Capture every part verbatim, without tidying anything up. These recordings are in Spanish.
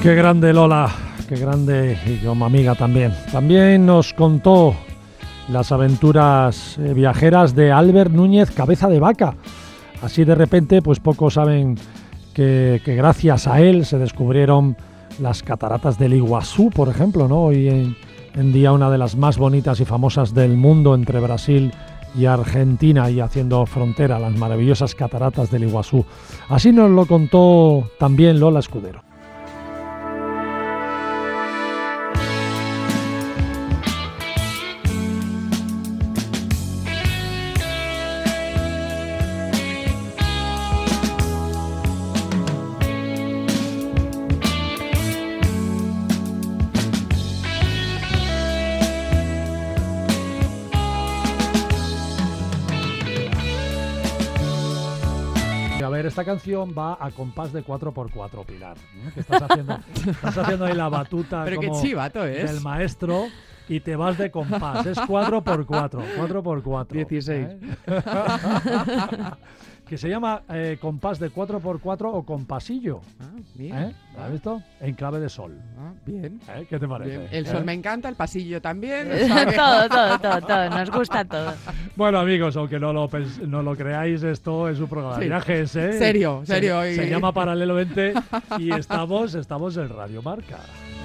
Qué grande Lola, qué grande, y como amiga también. También nos contó las aventuras eh, viajeras de Albert Núñez Cabeza de Vaca. Así de repente, pues pocos saben que, que gracias a él se descubrieron las cataratas del Iguazú, por ejemplo, ¿no? Hoy en, en día una de las más bonitas y famosas del mundo entre Brasil y Argentina, y haciendo frontera, las maravillosas cataratas del Iguazú. Así nos lo contó también Lola Escudero. Esta canción va a compás de cuatro por cuatro, Pilar, ¿no? Que estás haciendo, estás haciendo ahí la batuta. Pero como qué chivato es. Del maestro, y te vas de compás. Es cuatro por cuatro, cuatro por cuatro. dieciséis. ¿Eh? Que se llama eh, compás de cuatro por cuatro o compasillo. Ah, bien. ¿Eh? ¿Lo has visto? En clave de sol. Ah, bien. ¿Eh? ¿Qué te parece? Bien. El sol ¿Eh? me encanta, el pasillo también. todo, todo, todo, todo. Nos gusta todo. Bueno, amigos, aunque no lo, pens- no lo creáis, esto es un programa de Sí. viajes, ¿eh? Serio, Se- serio. Se, y- llama Paralelo veinte y estamos, estamos en Radio Marca.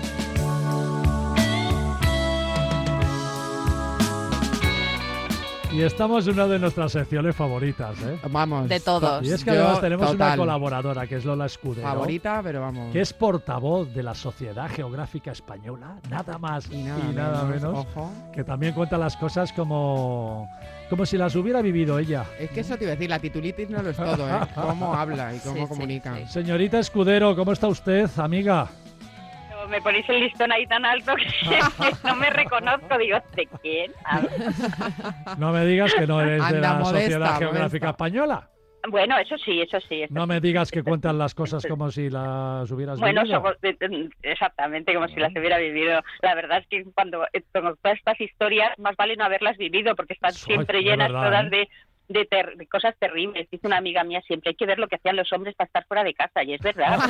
Y estamos en una de nuestras secciones favoritas, ¿eh? Vamos. De todos. Y es que Yo, además tenemos una total. colaboradora, que es Lola Escudero, Favorita, pero vamos. que es portavoz de la Sociedad Geográfica Española, nada más Y nada, y nada menos, menos. Ojo. que también cuenta las cosas como, como si las hubiera vivido ella. Es que eso te iba a decir, la titulitis no lo es todo, ¿eh? Cómo habla y cómo Sí, sí, comunica. sí. Señorita Escudero, ¿cómo está usted, amiga? Me ponéis el listón ahí tan alto que no me reconozco. Digo, ¿de quién? A ver. No me digas que no eres de Anda, la modesta, Sociedad Geográfica modesta. Española. Bueno, eso sí, eso sí. Eso No sí. me digas que cuentan las cosas como si las hubieras Bueno, vivido. somos- exactamente, como si las hubiera vivido. La verdad es que cuando eh, con todas estas historias, más vale no haberlas vivido, porque están Soy- siempre de llenas verdad, todas ¿eh? de, de, ter- de cosas terribles. Dice una amiga mía siempre, hay que ver lo que hacían los hombres para estar fuera de casa, y es verdad.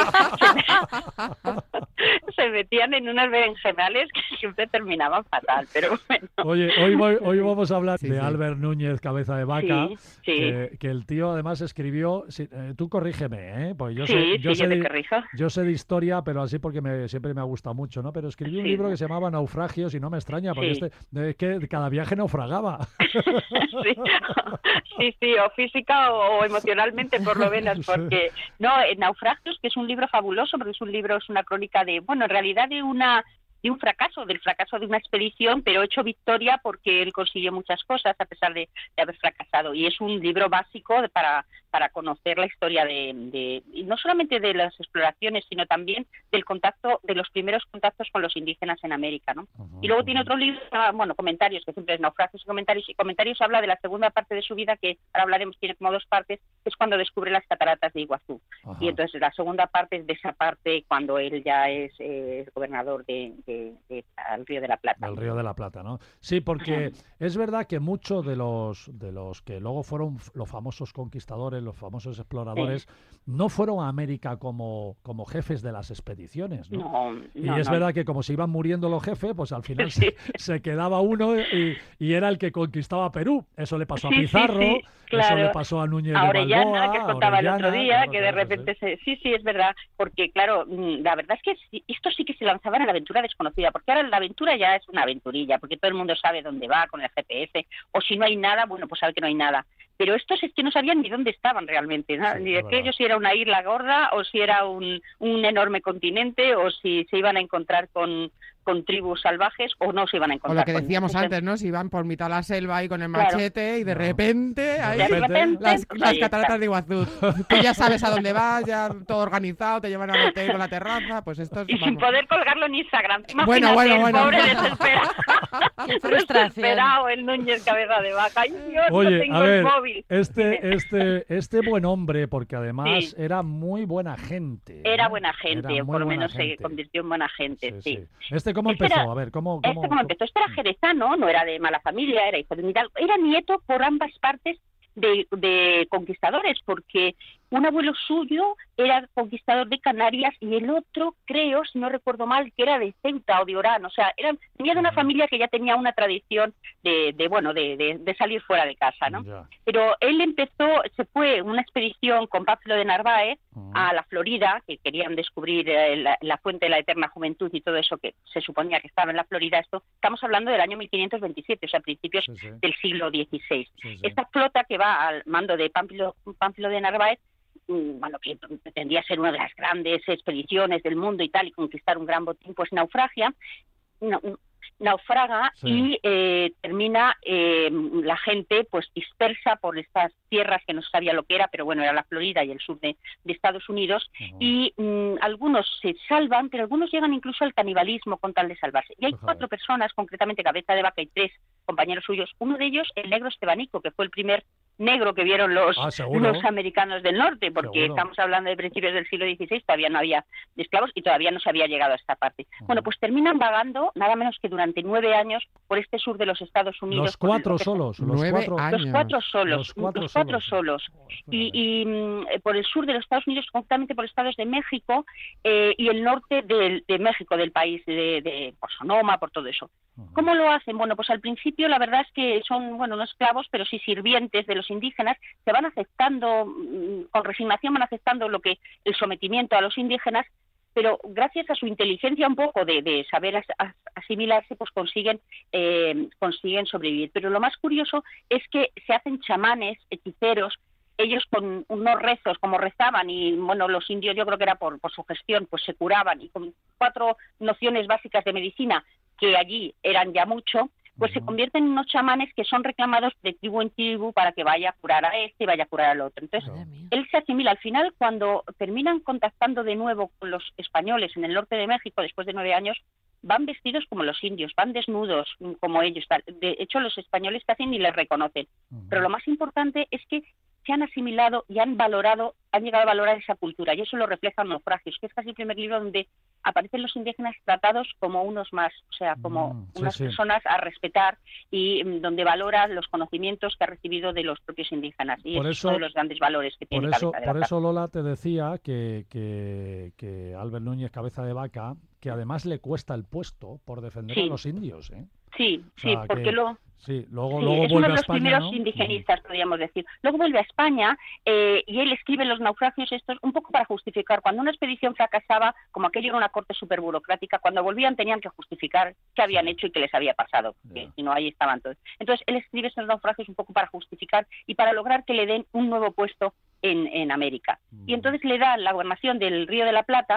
Se metían en unas berenjenales que siempre terminaban fatal, pero bueno. Oye, hoy, voy- hoy vamos a hablar Sí, de sí. Albert Núñez Cabeza de Vaca, Sí, sí. Que, que el tío además escribió, si- eh, tú corrígeme, ¿eh? Pues yo Sí, sé, yo sí, sé yo te de- corrijo. yo sé de historia, pero así porque me, siempre me ha gustado mucho, ¿no? Pero escribí un Sí. libro que se llamaba Naufragios y no me extraña, porque Sí. este, es que cada viaje naufragaba. sí, sí, sí, o física o, o emocionalmente por lo menos, Sí. porque no, en Naufragios, que es un libro fabuloso, porque es un libro, es una crónica de, bueno, en realidad de una de un fracaso, del fracaso de una expedición, pero hecho victoria porque él consiguió muchas cosas a pesar de, de haber fracasado. Y es un libro básico de- para, para conocer la historia de, de, y no solamente de las exploraciones, sino también del contacto, de los primeros contactos con los indígenas en América, ¿no? Y luego tiene otro libro, ah, bueno, comentarios, que siempre es naufragios y comentarios, y comentarios habla de la segunda parte de su vida, que ahora hablaremos, tiene como dos partes, que es cuando descubre las cataratas de Iguazú. Ajá. Y entonces la segunda parte es de esa parte cuando él ya es eh, gobernador de, de, de- al Río de la Plata. Del Río de la Plata, ¿no? Sí, porque es verdad que muchos de los de los que luego fueron f- los famosos conquistadores, los famosos exploradores, no fueron a América como, como jefes de las expediciones, ¿no? No, Y no, es no. verdad que como se iban muriendo los jefes, pues al final Sí. se, se quedaba uno y, y era el que conquistaba Perú. Eso le pasó a Sí, sí, Pizarro, sí, eso claro. le pasó a Núñez A de Orellana, Balboa, que a contaba el otro Orellana, día, claro, que de claro, repente sí. se... Sí, sí, es verdad, porque claro, mm, la verdad es que sí- esto sí que se lanzaban a la aventura desconocida, porque ahora la aventura ya es una aventurilla, porque todo el mundo sabe dónde va con el G P S, o si no hay nada, bueno, pues sabe que no hay nada. Pero estos es que no sabían ni dónde estaban realmente, ¿no? Sí, Ni es de aquello verdad. si era una isla gorda, o si era un, un enorme continente, o si se iban a encontrar con, con tribus salvajes, o no se iban a O encontrar lo que con- decíamos Entonces, antes, ¿no? Si van por mitad de la selva ahí con el Claro. machete y de No. repente ahí de repente, repente, las, pues las ahí está. cataratas de Iguazú. Tú ya sabes a dónde vas, ya todo organizado, te llevan al hotel con la terraza, pues esto es... Y sin vamos. poder colgarlo en Instagram. Bueno, Imagínate, bueno, el bueno. pobre desesperado. Qué frustración. Desesperado el Núñez Cabeza de Vaca. Ay, Dios, no Oye, tengo a ver, el móvil. este, este, este buen hombre, porque además Sí. era muy buena gente. Era ¿no? buena gente, Era o muy por lo buena menos se gente. convirtió en buena gente, sí. Sí, sí. ¿Este cómo Este empezó? era- A ver, ¿cómo, Este cómo, como empezó, este era jerezano, no era de mala familia, era hijo de un hidalgo, era nieto por ambas partes de, de conquistadores, porque un abuelo suyo era conquistador de Canarias y el otro, creo, si no recuerdo mal, que era de Ceuta o de Orán. O sea, eran, venía de una familia que ya tenía una tradición de, de bueno, de, de, de salir fuera de casa, ¿no? Ya. Pero él empezó, se fue en una expedición con Pánfilo de Narváez Uh-huh. a la Florida, que querían descubrir eh, la, la fuente de la eterna juventud y todo eso que se suponía que estaba en la Florida. Esto estamos hablando del año mil quinientos veintisiete, o sea, principios Sí, sí. del siglo dieciséis. Sí, sí. Esta flota que va al mando de Pánfilo, Pánfilo de Narváez, mm, bueno, que pretendía ser una de las grandes expediciones del mundo y tal, y conquistar un gran botín, pues naufragia, no, naufraga Sí. y eh, termina eh, la gente pues dispersa por estas tierras que no se sabía lo que era, pero bueno, era la Florida y el sur de, de Estados Unidos, Uh-huh. y mm, algunos se salvan, pero algunos llegan incluso al canibalismo con tal de salvarse. Y hay Fíjate. cuatro personas, concretamente Cabeza de Vaca y tres compañeros suyos, uno de ellos el negro Estebanico, que fue el primer negro que vieron los, Ah, seguro. los americanos del norte, porque Seguro. estamos hablando de principios del siglo dieciséis, todavía no había esclavos y todavía no se había llegado a esta parte. Ujú. Bueno, pues terminan vagando nada menos que durante nueve años por este sur de los Estados Unidos. Los por lo cuatro que- solos, los Nueve cuatro. años. Los cuatro solos, Los cuatro los cuatro solos. solos. Y, y, mm, eh, por el sur de los Estados Unidos, concretamente por estados de México eh, y el norte del- de, México, del país, de, de, por Sonoma, por todo eso. Ujú. ¿Cómo lo hacen? Bueno, pues al principio la verdad es que son, bueno, no esclavos, pero sí sirvientes de los indígenas, se van aceptando, mm, con resignación van aceptando lo que el sometimiento a los indígenas, pero gracias a su inteligencia un poco de, de saber as, as, asimilarse, pues consiguen, eh, consiguen sobrevivir. Pero lo más curioso es que se hacen chamanes, hechiceros, ellos con unos rezos, como rezaban, y bueno, los indios yo creo que era por, por su gestión, pues se curaban, y con cuatro nociones básicas de medicina, que allí eran ya mucho, pues Ujú. se convierten en unos chamanes que son reclamados de tribu en tribu para que vaya a curar a este y vaya a curar al otro. Entonces, Madre mía. él se asimila. Al final, cuando terminan contactando de nuevo con los españoles en el norte de México, después de nueve años, van vestidos como los indios, van desnudos mm, como ellos. Tal. De hecho, los españoles casi ni les reconocen. Ujú. Pero lo más importante es que se han asimilado y han valorado, han llegado a valorar esa cultura, y eso lo refleja en Naufragios, que es casi el primer libro donde aparecen los indígenas tratados como unos más, o sea, como Mm, sí, unas sí. personas a respetar, y mm, donde valora los conocimientos que ha recibido de los propios indígenas. Y Por ese es eso- uno de los grandes valores que tiene Por eso, Cabeza de por Vaca. eso Lola te decía que, que, que Albert Núñez Cabeza de Vaca, que además le cuesta el puesto por defender Sí. a los indios, ¿eh? Sí, O sea, sí, porque que- lo... Sí, luego, Sí, luego es uno vuelve de a los España, primeros ¿no? indigenistas, podríamos decir. Luego vuelve a España eh, y él escribe los naufragios estos un poco para justificar. Cuando una expedición fracasaba, como aquello era una corte súper burocrática, cuando volvían tenían que justificar qué habían Sí. hecho y qué les había pasado. Ya. Que, si no, ahí estaban todos. Entonces, él escribe estos naufragios un poco para justificar y para lograr que le den un nuevo puesto en, en América. Y Mm. entonces le da la gobernación del Río de la Plata,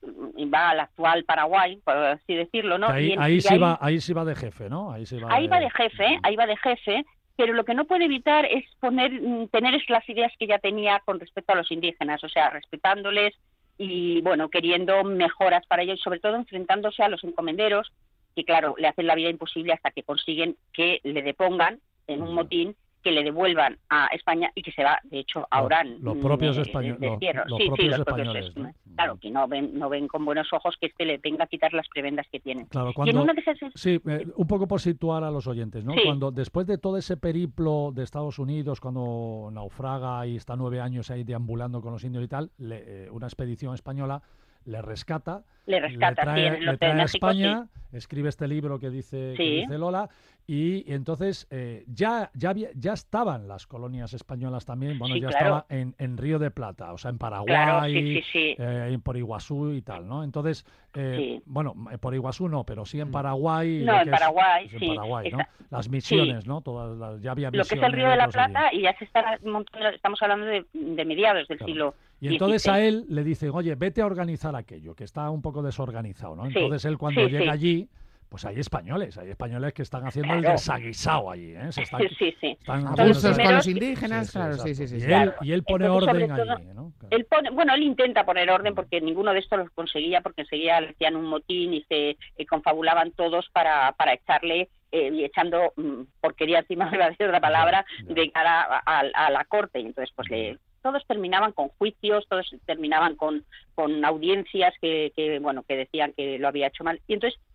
y va al actual Paraguay, por así decirlo, ¿no? Que ahí, Y en- ahí y sí va, ahí sí va de jefe, ¿no? Ahí sí va Ahí va de jefe, ahí va de jefe, pero lo que no puede evitar es poner, mm, tener es las ideas que ya tenía con respecto a los indígenas, o sea, respetándoles y, bueno, queriendo mejoras para ellos, sobre todo enfrentándose a los encomenderos, que, claro, le hacen la vida imposible hasta que consiguen que le depongan en un Ujú. motín, que le devuelvan a España y que se va, de hecho, a Los- Orán. los mm, propios eh, españoles- de los- Fierro. los Sí, sí, propios los propios españoles, ¿no? es- Claro, que no ven, no ven con buenos ojos que este le venga a quitar las prebendas que tienen. Claro, Y en cuando... una de esas... Sí, eh, un poco por situar a los oyentes, ¿no? Sí. Cuando después de todo ese periplo de Estados Unidos, cuando naufraga y está nueve años ahí deambulando con los indios y tal, le- eh, una expedición española le rescata, Le rescata, le trae, sí, en el le norte trae de a México, España, escribe este libro que dice, que Sí. dice Lola, y, y entonces eh, ya, ya, había- ya estaban las colonias españolas también, bueno, Sí, ya claro. estaba en, en Río de Plata, o sea, en Paraguay, Claro, sí, sí, sí. eh, en por Iguazú y tal, ¿no? Entonces, eh, Sí. bueno, eh, por Iguazú no, pero sí en Paraguay. No, lo en que es- Paraguay, es en sí. Paraguay, ¿no? Está- Las misiones, ¿no? Todas las, ya había Lo que es el Río de la Plata, y ya se está montando, estamos hablando de, de mediados del Claro. siglo Y entonces a dieciséis. él le dicen, oye, vete a organizar aquello, que está un poco desorganizado, ¿no? Sí, Entonces él cuando sí, llega sí. allí, pues hay españoles, hay españoles que están haciendo el Claro. desaguisado allí, ¿eh? Se están, Sí, sí, sí. están Abusos haciendo- los con primeros- los indígenas, Sí, sí, claro, sí, exacto. sí, sí. Y sí. él, Claro. y él pone Entonces, sobre orden todo, allí, ¿no? Claro. Él pone, bueno, él intenta poner orden porque ninguno de estos los conseguía, porque enseguida le hacían un motín y se eh, confabulaban todos para, para echarle eh, y echando mm, porquería encima de la, de la palabra Ya, ya. de cara a, a- a la corte. Y entonces, pues le, todos terminaban con juicios, todos terminaban con, con audiencias que, que, bueno, que decían que lo había hecho mal. Y entonces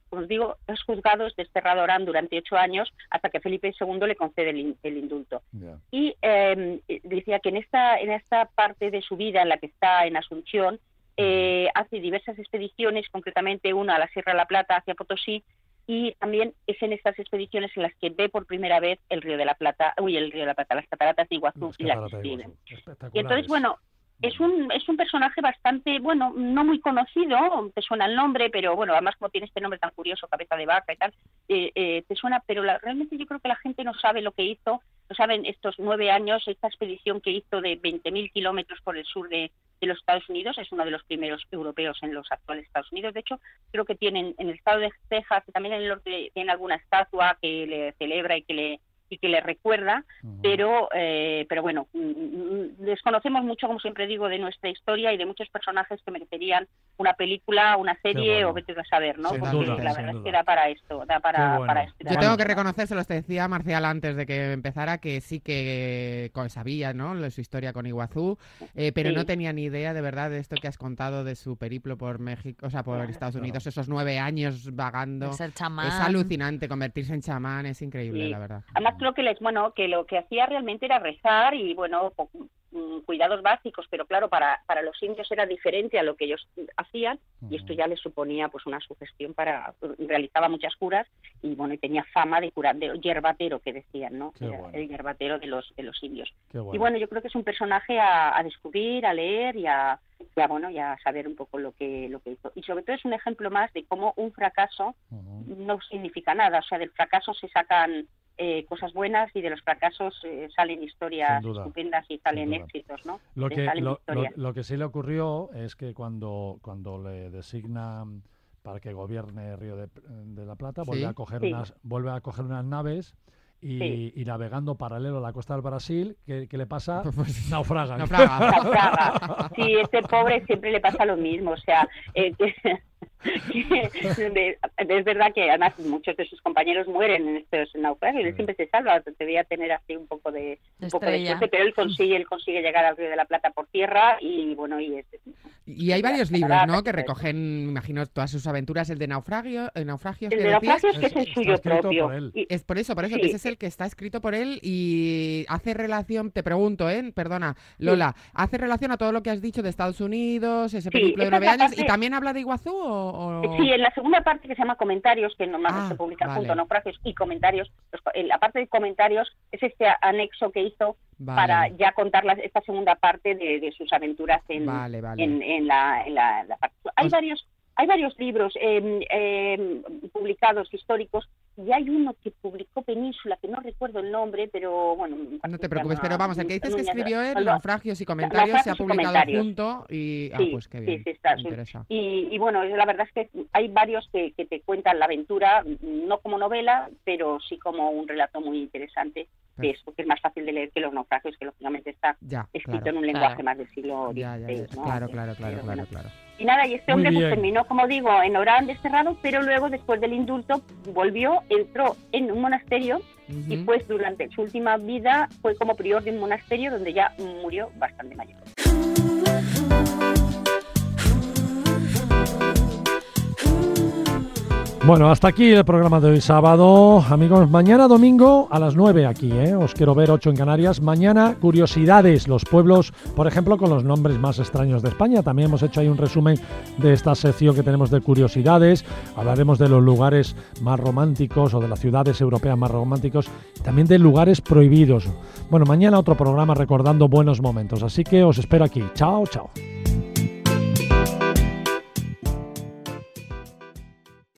como os digo, es juzgado, es desterrado a Orán durante ocho años hasta que Felipe segundo le concede el, el indulto. Yeah. Y eh, decía que en esta, en esta parte de su vida en la que está en Asunción, eh, hace diversas expediciones, concretamente una a la Sierra de la Plata, hacia Potosí, y también es en estas expediciones en las que ve por primera vez el Río de la Plata, uy, el Río de la Plata, las cataratas de Iguazú, y las describen. Y entonces, bueno, es un es un personaje bastante, bueno, no muy conocido, te suena el nombre, pero bueno, además como tiene este nombre tan curioso, Cabeza de Vaca y tal, eh, eh, te suena, pero la, realmente yo creo que la gente no sabe lo que hizo, no saben estos nueve años, esta expedición que hizo de veinte mil kilómetros por el sur de, de los Estados Unidos, es uno de los primeros europeos en los actuales Estados Unidos. De hecho, creo que tienen en el estado de Texas, también en el norte, tienen alguna estatua que le celebra y que le y que le recuerda, uh-huh. pero eh, pero bueno, desconocemos mucho, como siempre digo, de nuestra historia y de muchos personajes que merecerían una película, una serie bueno. o vete a saber, ¿no? Sin Porque duda, la verdad es que da para esto, da para, bueno. para esto. Yo tengo que reconocer, se los decía Marcial antes de que empezara, que sí que sabía, ¿no?, su historia con Iguazú, eh, pero sí. no tenía ni idea de verdad de esto que has contado de su periplo por México, o sea, por claro, Estados Unidos, claro. esos nueve años vagando. Ser chamán. Es alucinante, convertirse en chamán, es increíble, sí. la verdad. Además creo que les, bueno, que lo que hacía realmente era rezar y bueno, cuidados básicos, pero claro, para, para los indios era diferente a lo que ellos hacían y esto ya les suponía pues una sugestión para, realizaba muchas curas y bueno, y tenía fama de curar, de yerbatero que decían, ¿no? Bueno. El yerbatero de los de los indios. Bueno. Y bueno, yo creo que es un personaje a, a descubrir, a leer y a, y a bueno, y a saber un poco lo que lo que hizo. Y sobre todo es un ejemplo más de cómo un fracaso uh-huh. no significa nada, o sea, del fracaso se sacan Eh, cosas buenas y de los fracasos eh, salen historias estupendas y salen éxitos, ¿no? Lo que, lo, lo, lo que sí le ocurrió es que cuando, cuando le designan para que gobierne Río de, de la Plata, ¿sí? vuelve a coger sí. unas, vuelve a coger unas naves y, sí. y navegando paralelo a la costa del Brasil, ¿qué, qué le pasa? Pues, naufraga. Naufraga. Naufraga. Sí, este pobre siempre le pasa lo mismo, o sea, eh, que, es verdad que además muchos de sus compañeros mueren en estos naufragios, él siempre se salva, debía tener así un poco de un poco de suerte, pero él consigue él consigue llegar al Río de la Plata por tierra y bueno, y es, y hay varios libros, ¿no?, que recogen, me imagino, todas sus aventuras. El de naufragio, el naufragios, el de naufragios que es el suyo propio. Por y, es por eso, por eso sí. que ese es el que está escrito por él y hace relación, te pregunto, ¿eh? Perdona, Lola, sí. hace relación a todo lo que has dicho de Estados Unidos, ese periplo sí, de nueve años, parte... ¿y también habla de Iguazú o, o...? Sí, en la segunda parte que se llama Comentarios, que normalmente ah, se publica vale. junto a Naufragios y Comentarios, pues, en la parte de Comentarios es este anexo que hizo vale. para ya contar la, esta segunda parte de, de sus aventuras en, vale, vale. en, en la, en la, la parte. Hay pues... varios hay varios libros eh, eh, publicados históricos y hay uno que publicó Península, que no recuerdo el nombre, pero bueno... No te preocupes, llama, pero vamos, el que dices que escribió él, Naufragios y Comentarios, naufragios se ha publicado junto y... Ah, sí, pues qué bien, sí, sí, está, me interesa. Y, y bueno, la verdad es que hay varios que, que te cuentan la aventura, no como novela, pero sí como un relato muy interesante, que es, porque es más fácil de leer que los naufragios, que lógicamente está ya, escrito claro, en un lenguaje claro. más del siglo dieciséis. Ya, ya, ya. ¿no? Claro, claro, claro, pero, claro, bueno. claro. Y nada, y este hombre pues, terminó, como digo, en Orán desterrado, pero luego, después del indulto, volvió, entró en un monasterio uh-huh. y pues durante su última vida fue como prior de un monasterio donde ya murió bastante mayor. Bueno, hasta aquí el programa de hoy sábado. Amigos, mañana domingo a las nueve aquí, ¿eh? Os quiero ver, ocho en Canarias. Mañana, curiosidades, los pueblos, por ejemplo, con los nombres más extraños de España. También hemos hecho ahí un resumen de esta sección que tenemos de curiosidades. Hablaremos de los lugares más románticos o de las ciudades europeas más románticos. Y también de lugares prohibidos. Bueno, mañana otro programa recordando buenos momentos. Así que os espero aquí. Chao, chao.